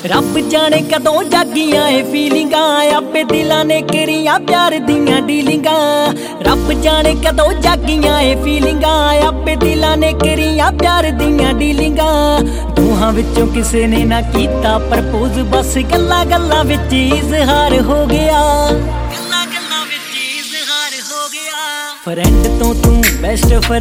रब जाने कदों जागियां ए फीलिंगां आपे दिलां ने करियां प्यार दियां डीलिंगां। रब जाने कदों जागियां ए फीलिंगां आपे दिलां ने करियां प्यार दियां डीलिंगां। दूहां विचों किसे ने ना कीता प्रपोज बस गल्लां गल्लां विच इजहार हो गया। गल्लां गल्लां विच इजहार हो गया। फ्रेंड तो तू बेस्ट